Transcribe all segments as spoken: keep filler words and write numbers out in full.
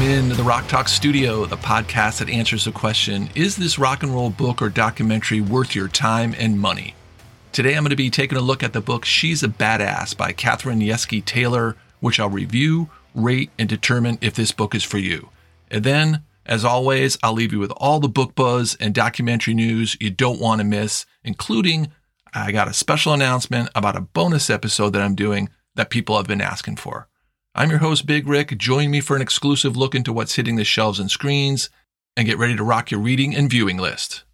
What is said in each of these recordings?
in the Rock Talk Studio, the podcast that answers the question, is this rock and roll book or documentary worth your time and money? Today I'm going to be taking a look at the book She's a Badass by Catherine Yeske Taylor, which I'll review, rate, and determine if this book is for you. And then, as always, I'll leave you with all the book buzz and documentary news you don't want to miss, including I got a special announcement about a bonus episode that I'm doing that people have been asking for. I'm your host, Big Rick. Join me for an exclusive look into what's hitting the shelves and screens, and get ready to rock your reading and viewing list.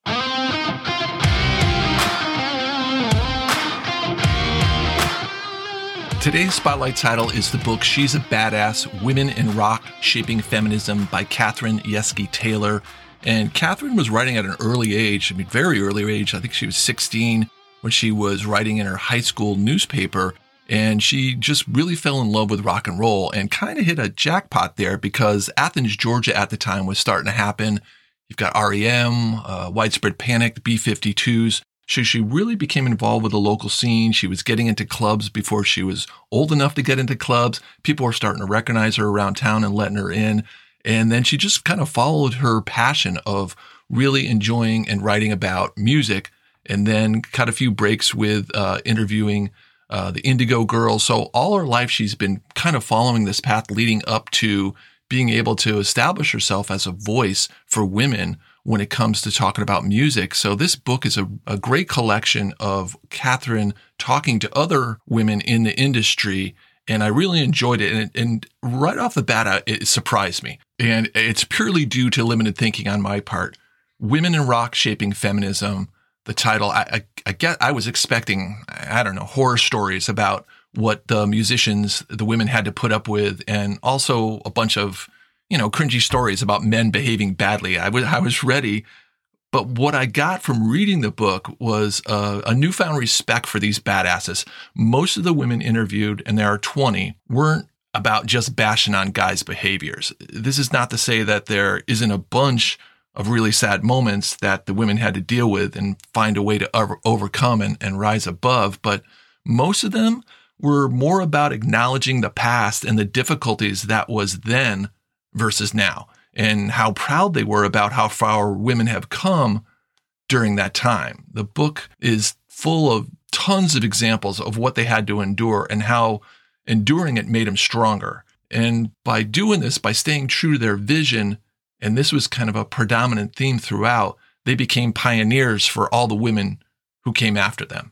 Today's spotlight title is the book She's a Badass, Women in Rock Shaping Feminism by Catherine Yeske Taylor. And Catherine was writing at an early age, I mean, very early age. I think she was sixteen when she was writing in her high school newspaper. And she just really fell in love with rock and roll and kind of hit a jackpot there because Athens, Georgia at the time was starting to happen. You've got R E M, uh, Widespread Panic, the B fifty-twos. So she really became involved with the local scene. She was getting into clubs before she was old enough to get into clubs. People were starting to recognize her around town and letting her in. And then she just kind of followed her passion of really enjoying and writing about music, and then cut a few breaks with uh, interviewing Uh, the Indigo Girls. So all her life, she's been kind of following this path leading up to being able to establish herself as a voice for women when it comes to talking about music. So this book is a, a great collection of Catherine talking to other women in the industry. And I really enjoyed it. And, and right off the bat, it surprised me. And it's purely due to limited thinking on my part. Women in Rock Shaping Feminism. The title, I, I, I get, I was expecting, I don't know, horror stories about what the musicians, the women had to put up with, and also a bunch of, you know, cringy stories about men behaving badly. I was, I was ready. But what I got from reading the book was a, a newfound respect for these badasses. Most of the women interviewed, and there are twenty, weren't about just bashing on guys' behaviors. This is not to say that there isn't a bunch of really sad moments that the women had to deal with and find a way to over- overcome and, and rise above. But most of them were more about acknowledging the past and the difficulties that was then versus now, and how proud they were about how far women have come during that time. The book is full of tons of examples of what they had to endure and how enduring it made them stronger. And by doing this, by staying true to their vision, and this was kind of a predominant theme throughout, they became pioneers for all the women who came after them.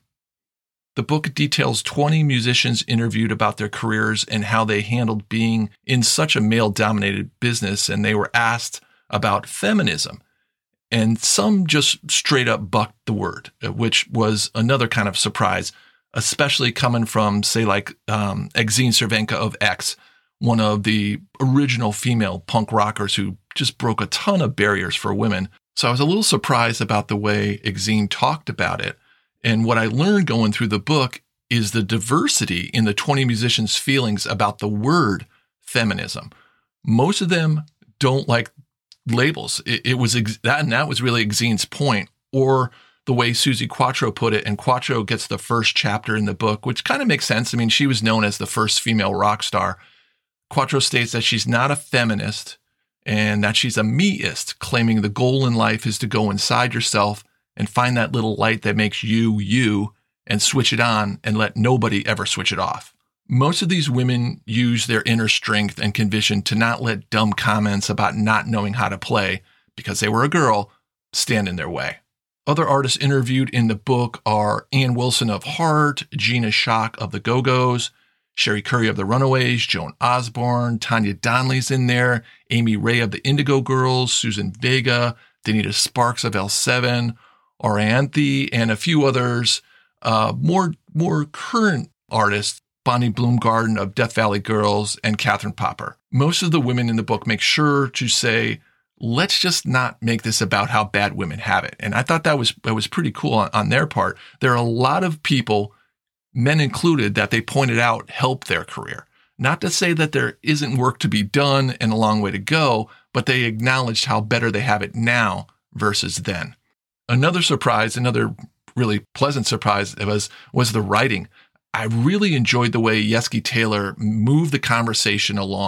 The book details twenty musicians interviewed about their careers and how they handled being in such a male-dominated business, and they were asked about feminism. And some just straight up bucked the word, which was another kind of surprise, especially coming from, say, like um, Exene Cervenka of X, one of the original female punk rockers who just broke a ton of barriers for women. So I was a little surprised about the way Exene talked about it. And what I learned going through the book is the diversity in the twenty musicians' feelings about the word feminism. Most of them don't like labels. It, it was ex- that, and that was really Exene's point, or the way Suzi Quatro put it. And Quatro gets the first chapter in the book, which kind of makes sense. I mean, she was known as the first female rock star. Quatro states that she's not a feminist and that she's a meist, claiming the goal in life is to go inside yourself and find that little light that makes you, you, and switch it on and let nobody ever switch it off. Most of these women use their inner strength and conviction to not let dumb comments about not knowing how to play, because they were a girl, stand in their way. Other artists interviewed in the book are Ann Wilson of Heart, Gina Schock of the Go-Go's, Sherry Curry of the Runaways, Joan Osborne, Tanya Donley's in there, Amy Ray of the Indigo Girls, Susan Vega, Danita Sparks of L seven, Orianthe, and a few others. Uh, more, more current artists, Bonnie Bloomgarden of Death Valley Girls, and Catherine Popper. Most of the women in the book make sure to say, let's just not make this about how bad women have it. And I thought that was, that was pretty cool on, on their part. There are a lot of people, men included, that they pointed out help their career. Not to say that there isn't work to be done and a long way to go, but they acknowledged how better they have it now versus then. Another surprise, another really pleasant surprise was, was the writing. I really enjoyed the way Yeske Taylor moved the conversation along.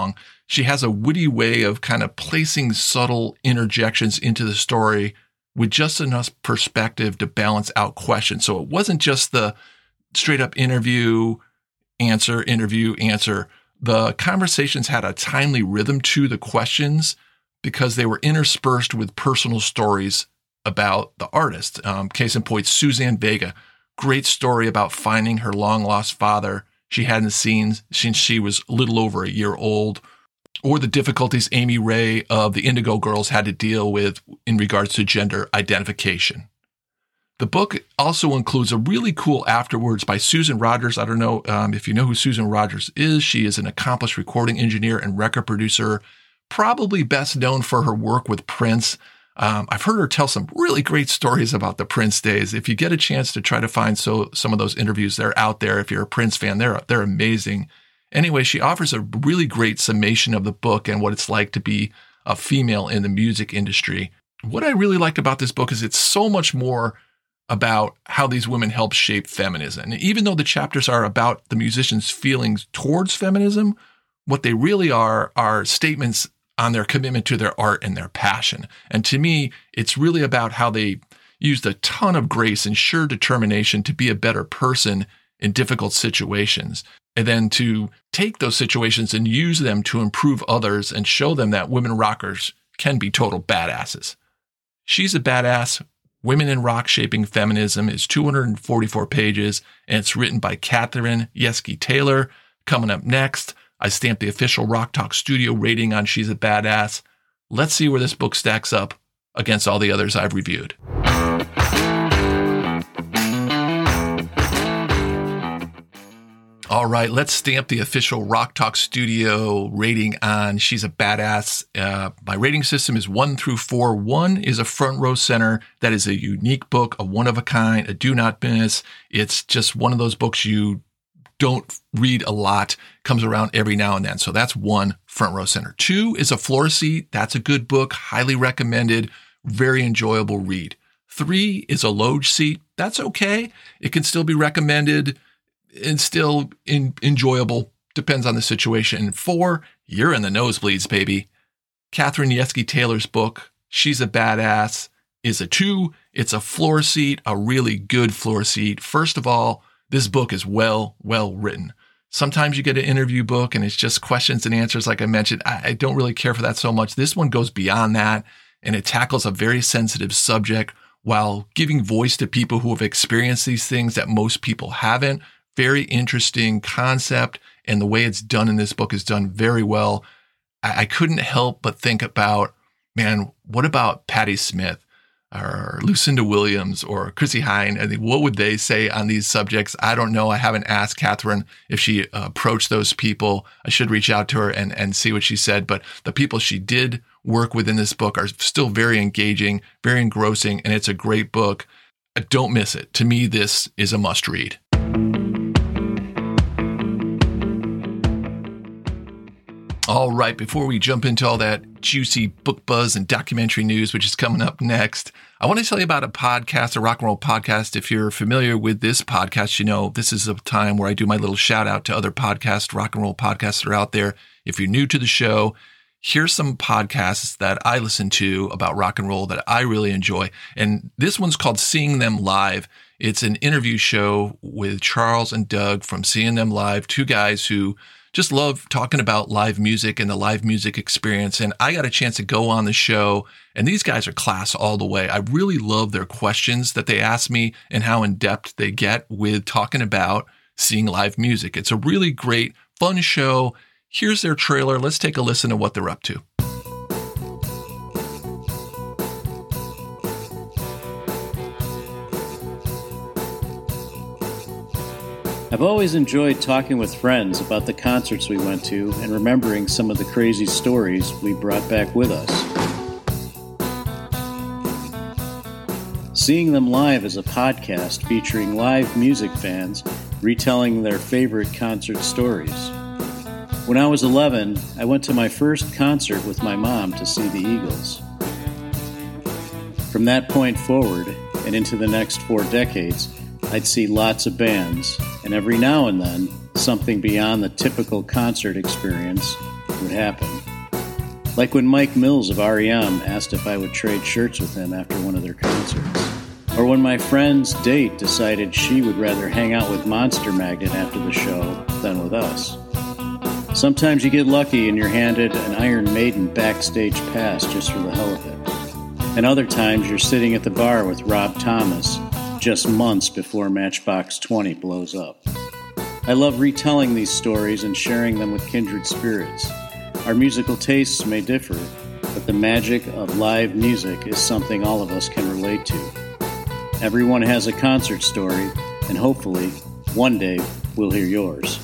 She has a witty way of kind of placing subtle interjections into the story with just enough perspective to balance out questions. So it wasn't just the straight up interview, answer, interview, answer. The conversations had a timely rhythm to the questions because they were interspersed with personal stories about the artist. Um, case in point, Suzanne Vega, great story about finding her long lost father she hadn't seen since she was a little over a year old, or the difficulties Amy Ray of the Indigo Girls had to deal with in regards to gender identification. The book also includes a really cool afterwards by Susan Rogers. I don't know um, if you know who Susan Rogers is. She is an accomplished recording engineer and record producer, probably best known for her work with Prince. Um, I've heard her tell some really great stories about the Prince days. If you get a chance to try to find so some of those interviews, they're out there. If you're a Prince fan, they're they're amazing. Anyway, she offers a really great summation of the book and what it's like to be a female in the music industry. What I really liked about this book is it's so much more about how these women help shape feminism. And even though the chapters are about the musicians' feelings towards feminism, what they really are are statements on their commitment to their art and their passion. And to me, it's really about how they used a ton of grace and sure determination to be a better person in difficult situations, and then to take those situations and use them to improve others and show them that women rockers can be total badasses. She's a Badass, Women in Rock Shaping Feminism is two hundred forty-four pages, and it's written by Catherine Yeske Taylor. Coming up next, I stamped the official Rock Talk Studio rating on She's a Badass. Let's see where this book stacks up against all the others I've reviewed. All right, let's stamp the official Rock Talk Studio rating on She's a Badass. Uh, my rating system is one through four. One is a front row center. That is a unique book, a one of a kind, a do not miss. It's just one of those books you don't read a lot, comes around every now and then. So that's one, front row center. Two is a floor seat. That's a good book, highly recommended, very enjoyable read. Three is a loge seat. That's okay. It can still be recommended and still in, enjoyable, depends on the situation. And four, you're in the nosebleeds, baby. Catherine Yeske Taylor's book, She's a Badass, is a two. It's a floor seat, a really good floor seat. First of all, this book is well, well written. Sometimes you get an interview book and it's just questions and answers, like I mentioned. I, I don't really care for that so much. This one goes beyond that, and it tackles a very sensitive subject while giving voice to people who have experienced these things that most people haven't. Very interesting concept, and the way it's done in this book is done very well. I, I couldn't help but think about, man, what about Patti Smith or Lucinda Williams or Chrissie Hynde? I think, what would they say on these subjects? I don't know. I haven't asked Catherine if she uh, approached those people. I should reach out to her and, and see what she said. But the people she did work with in this book are still very engaging, very engrossing, and it's a great book. Don't miss it. To me, this is a must read. All right, before we jump into all that juicy book buzz and documentary news, which is coming up next, I want to tell you about a podcast, a rock and roll podcast. If you're familiar with this podcast, you know this is a time where I do my little shout out to other podcasts, rock and roll podcasts that are out there. If you're new to the show, here's some podcasts that I listen to about rock and roll that I really enjoy. And this one's called Seeing Them Live. It's an interview show with Charles and Doug from Seeing Them Live, two guys who just love talking about live music and the live music experience. And I got a chance to go on the show, and these guys are class all the way. I really love their questions that they ask me and how in-depth they get with talking about seeing live music. It's a really great, fun show. Here's their trailer. Let's take a listen to what they're up to. I've always enjoyed talking with friends about the concerts we went to and remembering some of the crazy stories we brought back with us. Seeing Them Live is a podcast featuring live music fans retelling their favorite concert stories. When I was eleven, I went to my first concert with my mom to see the Eagles. From that point forward, and into the next four decades, I'd see lots of bands, and every now and then, something beyond the typical concert experience, would happen. Like when Mike Mills of R E M asked if I would trade shirts with him after one of their concerts. Or when my friend's date decided she would rather hang out with Monster Magnet after the show than with us. Sometimes you get lucky and you're handed an Iron Maiden backstage pass just for the hell of it. And other times you're sitting at the bar with Rob Thomas just months before Matchbox twenty blows up. I love retelling these stories and sharing them with kindred spirits. Our musical tastes may differ, but the magic of live music is something all of us can relate to. Everyone has a concert story, and hopefully, one day, we'll hear yours.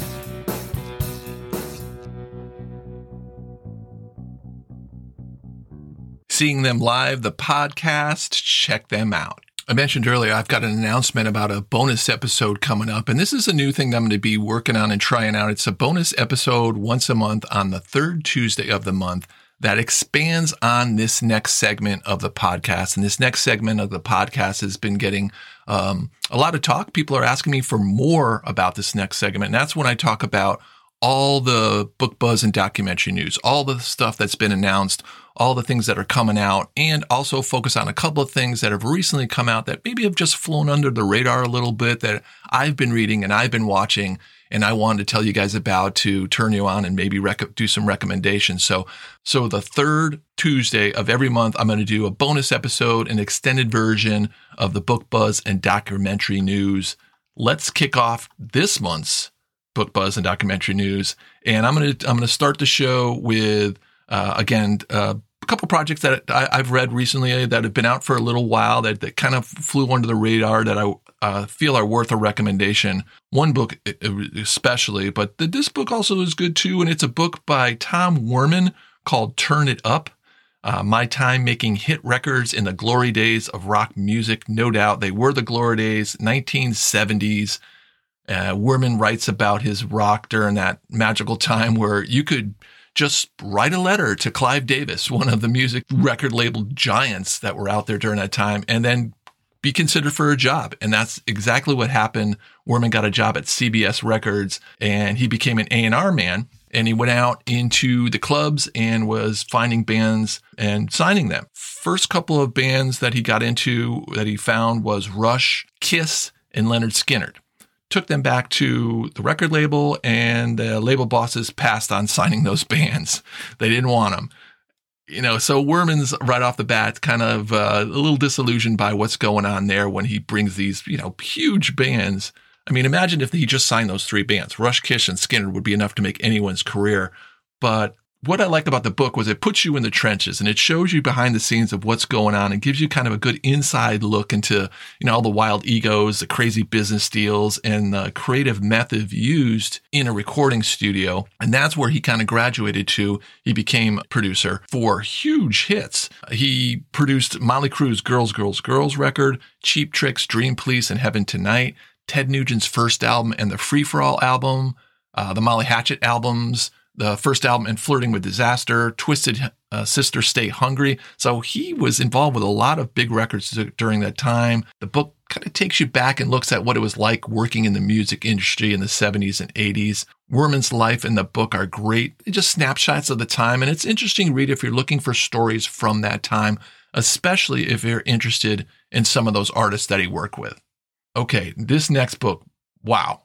Seeing them live, the podcast, check them out. I mentioned earlier, I've got an announcement about a bonus episode coming up, and this is a new thing that I'm going to be working on and trying out. It's a bonus episode once a month on the third Tuesday of the month that expands on this next segment of the podcast. And this next segment of the podcast has been getting um, a lot of talk. People are asking me for more about this next segment, and that's when I talk about all the book buzz and documentary news, all the stuff that's been announced, all the things that are coming out, and also focus on a couple of things that have recently come out that maybe have just flown under the radar a little bit that I've been reading and I've been watching, and I wanted to tell you guys about to turn you on and maybe rec- do some recommendations. So, so the third Tuesday of every month, I'm going to do a bonus episode, an extended version of the book buzz and documentary news. Let's kick off this month's book buzz and documentary news, and I'm going to I'm going to start the show with uh, again uh, a couple projects that I, I've read recently that have been out for a little while that, that kind of flew under the radar that I uh, feel are worth a recommendation. One book especially, but the, this book also is good too, and it's a book by Tom Werman called Turn It Up. Uh, my time making hit records in the glory days of rock music. No doubt they were the glory days, nineteen seventies. Uh, Werman writes about his rock during that magical time where you could just write a letter to Clive Davis, one of the music record label giants that were out there during that time, and then be considered for a job. And that's exactly what happened. Werman got a job at C B S Records, and he became an A and R man, and he went out into the clubs and was finding bands and signing them. First couple of bands that he got into that he found was Rush, Kiss, and Lynyrd Skynyrd. Took them back to the record label, and the label bosses passed on signing those bands. They didn't want them. You know, so Werman's right off the bat kind of uh, a little disillusioned by what's going on there when he brings these, you know, huge bands. I mean, imagine if he just signed those three bands. Rush, Kiss, and Skynyrd would be enough to make anyone's career. But what I like about the book was it puts you in the trenches and it shows you behind the scenes of what's going on and gives you kind of a good inside look into, you know, all the wild egos, the crazy business deals, and the creative method used in a recording studio. And that's where he kind of graduated to. He became a producer for huge hits. He produced Motley Crue's Girls, Girls, Girls record, Cheap Trick's Dream Police and Heaven Tonight, Ted Nugent's first album and the Free For All album, uh, the Molly Hatchet albums, the first album and Flirting with Disaster, Twisted uh, Sister Stay Hungry. So he was involved with a lot of big records during that time. The book kind of takes you back and looks at what it was like working in the music industry in the seventies and eighties. Werman's life and the book are great. They're just snapshots of the time. And it's interesting to read if you're looking for stories from that time, especially if you're interested in some of those artists that he worked with. Okay, this next book, wow.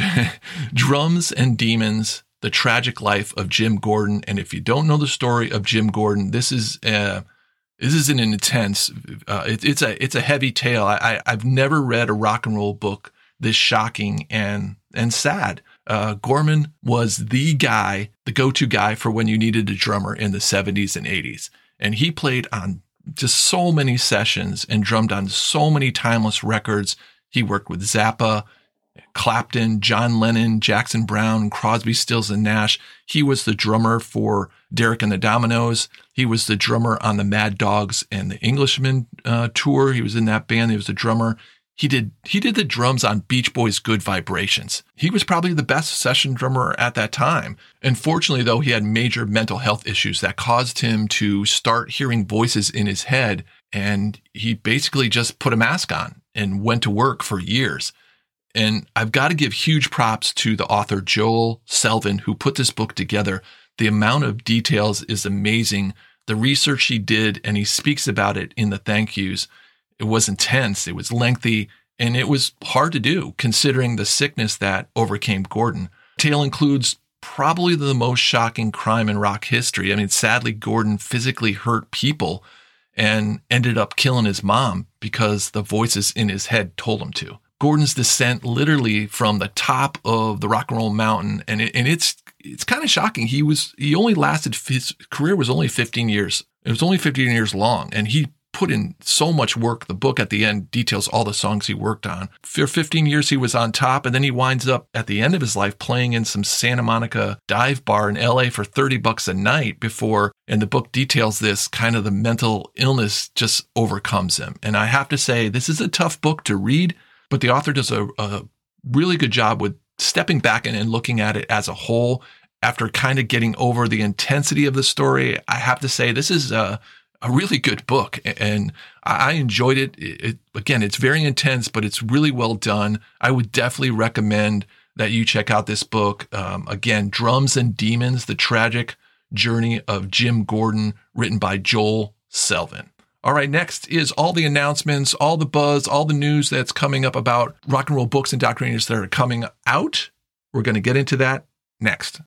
Drums and Demons, The Tragic Life of Jim Gordon. And if you don't know the story of Jim Gordon, this is uh, this is an intense, uh, it, it's a it's a heavy tale. I, I, I've never read a rock and roll book this shocking and and sad. Uh, Gorman was the guy, the go-to guy for when you needed a drummer in the seventies and eighties. And he played on just so many sessions and drummed on so many timeless records. He worked with Zappa, Clapton, John Lennon, Jackson Browne, Crosby, Stills, and Nash. He was the drummer for Derek and the Dominoes. He was the drummer on the Mad Dogs and the Englishmen uh, tour. He was in that band. He was the drummer. He did he did the drums on Beach Boys' Good Vibrations. He was probably the best session drummer at that time. Unfortunately, though, he had major mental health issues that caused him to start hearing voices in his head, and he basically just put a mask on and went to work for years. And I've got to give huge props to the author Joel Selvin, who put this book together. The amount of details is amazing. The research he did, and he speaks about it in the thank yous, it was intense, it was lengthy, and it was hard to do considering the sickness that overcame Gordon. Tale includes probably the most shocking crime in rock history. I mean, sadly, Gordon physically hurt people and ended up killing his mom because the voices in his head told him to. Gordon's descent literally from the top of the rock and roll mountain, and it, and it's it's kind of shocking. He was he only lasted his career was only fifteen years. It was only fifteen years long, and he put in so much work. The book at the end details all the songs he worked on. For fifteen years, he was on top, and then he winds up at the end of his life playing in some Santa Monica dive bar in L A for thirty bucks a night before, and the book details this, kind of the mental illness just overcomes him. And I have to say, this is a tough book to read, but the author does a, a really good job with stepping back and, and looking at it as a whole. After kind of getting over the intensity of the story, I have to say this is a a really good book, and I enjoyed it. It, it. Again, it's very intense, but it's really well done. I would definitely recommend that you check out this book. Um, again, Drums and Demons, The Tragic Journey of Jim Gordon, written by Joel Selvin. All right, next is all the announcements, all the buzz, all the news that's coming up about rock and roll books and documentaries that are coming out. We're going to get into that next.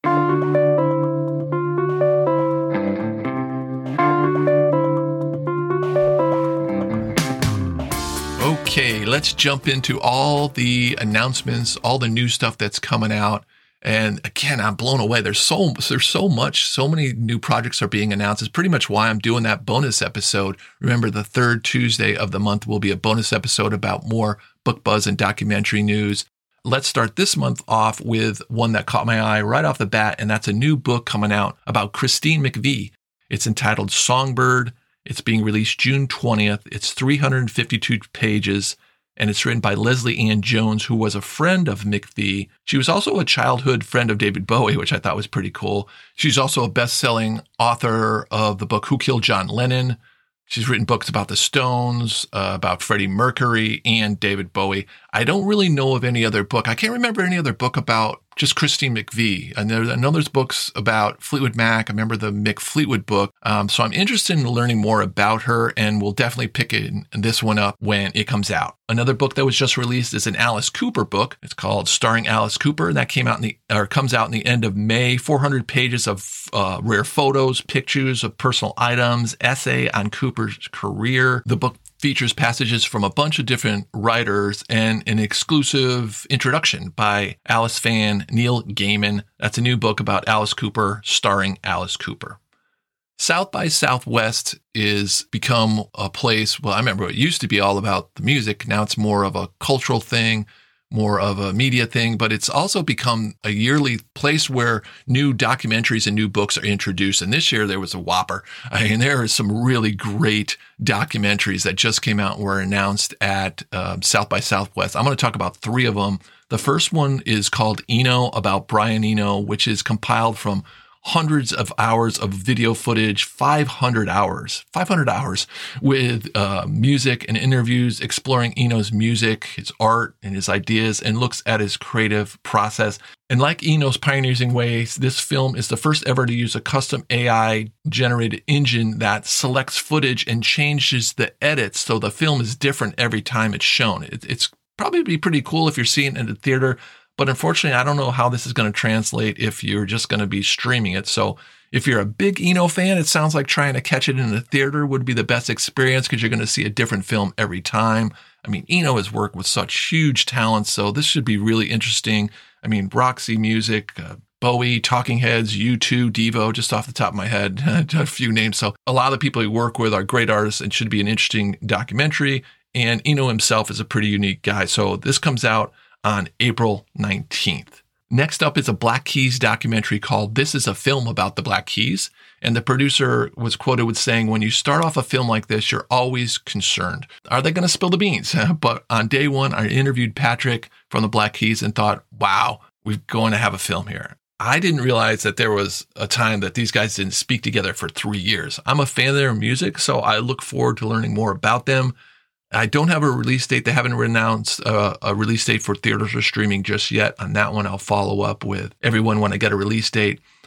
Okay, let's jump into all the announcements, all the new stuff that's coming out. And again, I'm blown away. There's so there's so much, so many new projects are being announced. It's pretty much why I'm doing that bonus episode. Remember, the third Tuesday of the month will be a bonus episode about more book buzz and documentary news. Let's start this month off with one that caught my eye right off the bat, and that's a new book coming out about Christine McVie. It's entitled Songbird. It's being released June twentieth. It's three hundred fifty-two pages, and it's written by Leslie Ann Jones, who was a friend of McVie. She was also a childhood friend of David Bowie, which I thought was pretty cool. She's also a best-selling author of the book Who Killed John Lennon. She's written books about the Stones, uh, about Freddie Mercury, and David Bowie. I don't really know of any other book. I can't remember any other book about just Christine McVie. And there, I know there's books about Fleetwood Mac. I remember the Mick Fleetwood book. Um, so I'm interested in learning more about her, and we'll definitely pick it, this one up when it comes out. Another book that was just released is an Alice Cooper book. It's called Starring Alice Cooper, and that came out in the or comes out in the end of May. four hundred pages of uh, rare photos, pictures of personal items, essay on Cooper's career. The book features passages from a bunch of different writers and an exclusive introduction by Alice fan Neil Gaiman. That's a new book about Alice Cooper, starring Alice Cooper. South by Southwest is become a place, well, I remember it used to be all about the music. Now it's more of a cultural thing, more of a media thing, but it's also become a yearly place where new documentaries and new books are introduced. And this year there was a whopper. I mean, there are some really great documentaries that just came out and were announced at uh, South by Southwest. I'm going to talk about three of them. The first one is called Eno, about Brian Eno, which is compiled from hundreds of hours of video footage, five hundred hours, five hundred hours with uh, music and interviews exploring Eno's music, his art, and his ideas, and looks at his creative process. And like Eno's pioneering ways, this film is the first ever to use a custom A I-generated engine that selects footage and changes the edits so the film is different every time it's shown. It, it's probably be pretty cool if you're seeing it in the theater. But unfortunately, I don't know how this is going to translate if you're just going to be streaming it. So if you're a big Eno fan, it sounds like trying to catch it in the theater would be the best experience because you're going to see a different film every time. I mean, Eno has worked with such huge talent, so this should be really interesting. I mean, Roxy Music, uh, Bowie, Talking Heads, U two, Devo, just off the top of my head, a few names. So a lot of the people he work with are great artists and should be an interesting documentary. And Eno himself is a pretty unique guy. So this comes out on April nineteenth. Next up is a Black Keys documentary called This Is a Film About the Black Keys. And the producer was quoted with saying, when you start off a film like this, you're always concerned. Are they going to spill the beans? But on day one, I interviewed Patrick from the Black Keys and thought, wow, we're going to have a film here. I didn't realize that there was a time that these guys didn't speak together for three years. I'm a fan of their music, so I look forward to learning more about them. I don't have a release date. They haven't announced uh, a release date for theaters or streaming just yet. On that one, I'll follow up with everyone when I get a release date.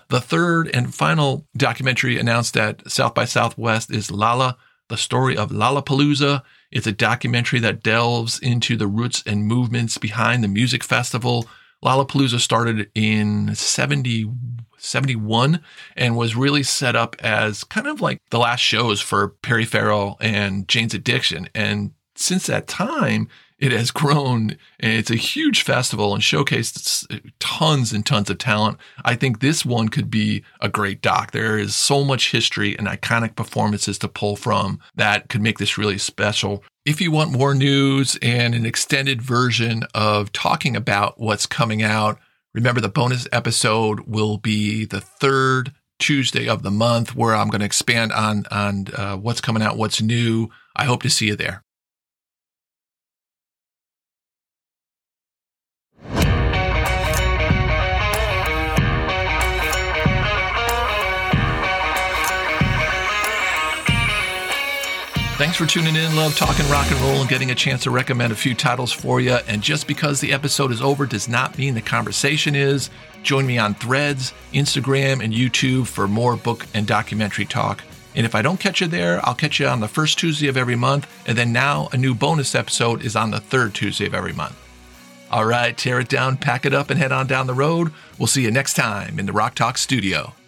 The third and final documentary announced at South by Southwest is Lala, the story of Lollapalooza. It's a documentary that delves into the roots and movements behind the music festival. Lollapalooza started in seventy, seventy-one and was really set up as kind of like the last shows for Perry Farrell and Jane's Addiction. And since that time, it has grown, and it's a huge festival and showcased tons and tons of talent. I think this one could be a great doc. There is so much history and iconic performances to pull from that could make this really special. If you want more news and an extended version of talking about what's coming out, remember the bonus episode will be the third Tuesday of the month, where I'm going to expand on, on uh, what's coming out, what's new. I hope to see you there. Thanks for tuning in. Love talking rock and roll and getting a chance to recommend a few titles for you. And just because the episode is over does not mean the conversation is. Join me on Threads, Instagram, and YouTube for more book and documentary talk. And if I don't catch you there, I'll catch you on the first Tuesday of every month. And then now a new bonus episode is on the third Tuesday of every month. All right, tear it down, pack it up, and head on down the road. We'll see you next time in the Rock Talk studio.